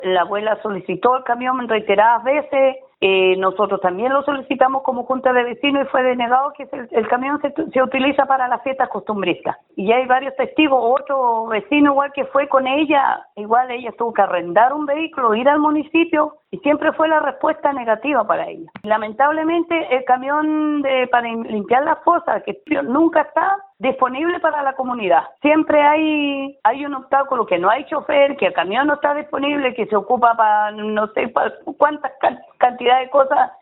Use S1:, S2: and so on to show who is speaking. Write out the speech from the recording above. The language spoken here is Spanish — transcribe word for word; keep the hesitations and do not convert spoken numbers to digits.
S1: La abuela solicitó el camión reiteradas veces. Eh, nosotros también lo solicitamos como junta de vecinos y fue denegado que el, el camión se, se utiliza para las fiestas costumbristas. Y ya hay varios testigos, otro vecino igual que fue con ella, igual ella tuvo que arrendar un vehículo, ir al municipio y siempre fue la respuesta negativa para ella. Lamentablemente el camión de, para limpiar las fosas, que nunca está disponible para la comunidad. Siempre hay hay un obstáculo, que no hay chofer, que el camión no está disponible, que se ocupa para no sé para cuántas cantidades de cosas